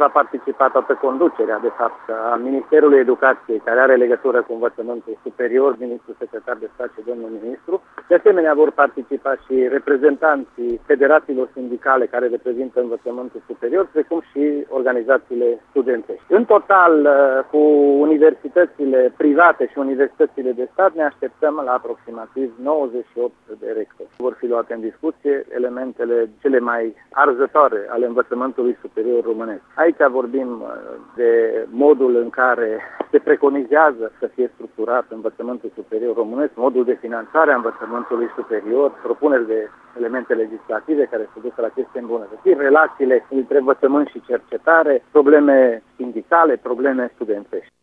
va participa toată conducerea, de fapt, a Ministerului Educației, care are legătură cu învățământul superior, ministrul secretar de stat și domnul ministru. De asemenea, vor participa și reprezentanții federațiilor sindicale care reprezintă învățământul superior, precum și organizațiile studențești. În total, cu universitățile private și universitățile de stat, ne așteptăm la aproximativ 98 de rectori. Vor fi luate în discuție elementele cele mai arzătoare ale învățământului superior românesc. Aici vorbim de modul în care se preconizează să fie structurat învățământul superior românesc, modul de finanțare a învățământului superior, propuneri de elemente legislative care să ducă la aceste îmbunătățiri, relațiile între învățământ și cercetare, probleme sindicale, probleme studențești.